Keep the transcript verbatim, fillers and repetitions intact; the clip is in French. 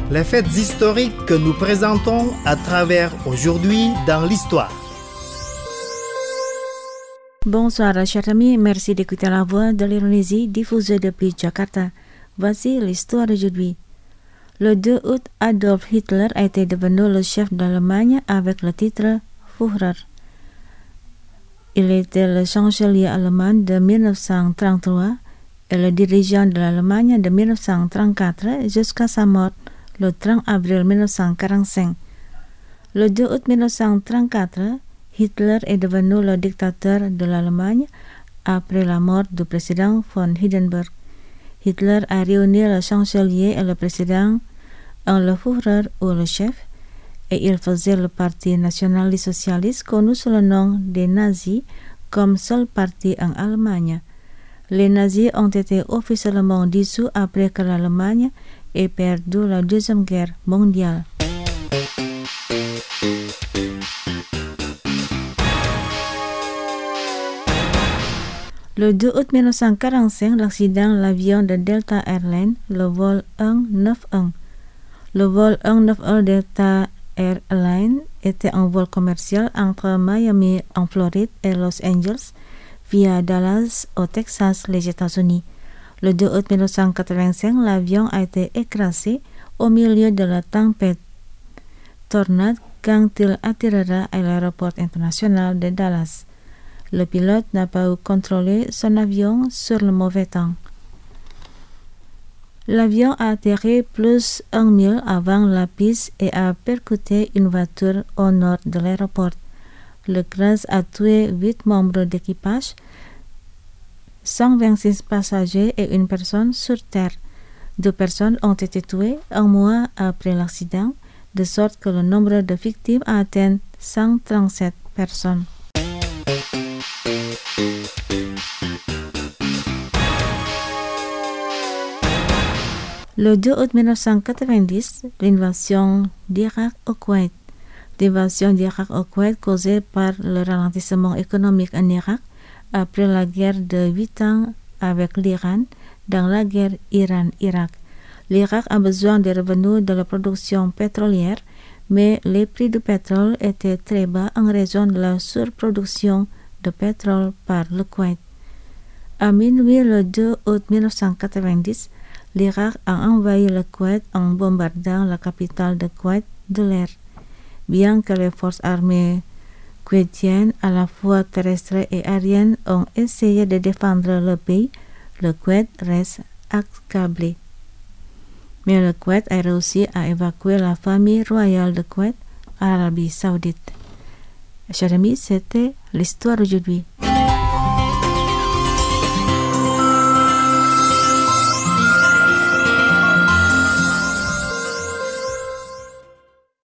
les faits historiques que nous présentons à travers aujourd'hui dans l'histoire. Bonsoir chers amis, merci d'écouter la voix de l'Indonésie diffusée depuis Jakarta. Voici l'histoire d'aujourd'hui. Le deux août, Adolf Hitler a été devenu le chef d'Allemagne avec le titre Führer. Il était le chancelier allemand de mille neuf cent trente-trois et le dirigeant de l'Allemagne de mille neuf cent trente-quatre jusqu'à sa mort le trente avril mille neuf cent quarante-cinq. Le deux août mille neuf cent trente-quatre, Hitler est devenu le dictateur de l'Allemagne après la mort du président von Hindenburg. Hitler a réuni le chancelier et le président en le Führer ou le chef, et il faisait le parti nationaliste socialiste connu sous le nom des nazis comme seul parti en Allemagne. Les nazis ont été officiellement dissous après que l'Allemagne ait perdu la Deuxième Guerre mondiale. Le deux août mille neuf cent quarante-cinq, l'accident de l'avion de Delta Airlines, le vol un neuf un. Le vol un neuf un Delta Airlines était un vol commercial entre Miami en Floride et Los Angeles via Dallas au Texas, les États-Unis. Le deux août mille neuf cent quatre-vingt-cinq, l'avion a été écrasé au milieu de la tempête tornade quand il atterrera à l'aéroport international de Dallas. Le pilote n'a pas eu contrôlé son avion sur le mauvais temps. L'avion a atterri plus d'un mille avant la piste et a percuté une voiture au nord de l'aéroport. Le crash a tué huit membres d'équipage, cent vingt-six passagers et une personne sur terre. Deux personnes ont été tuées un mois après l'accident, de sorte que le nombre de victimes a atteint cent trente-sept personnes. Le deux août mille neuf cent quatre-vingt-dix, l'invasion d'Irak au Koweït. L'invasion d'Irak au Koweït causée par le ralentissement économique en Irak après la guerre de huit ans avec l'Iran dans la guerre Iran-Irak. L'Irak a besoin des revenus de la production pétrolière, mais les prix du pétrole étaient très bas en raison de la surproduction de pétrole par le Koweït. À minuit le deux août mille neuf cent quatre-vingt-dix, l'Irak a envahi le Koweït en bombardant la capitale de Koweït de l'air. Bien que les forces armées koweïtiennes, à la fois terrestres et aériennes, ont essayé de défendre le pays, le Koweït reste accablé. Mais le Koweït a réussi à évacuer la famille royale de Koweït à l'Arabie Saoudite. Chers amis, c'était l'histoire d'aujourd'hui.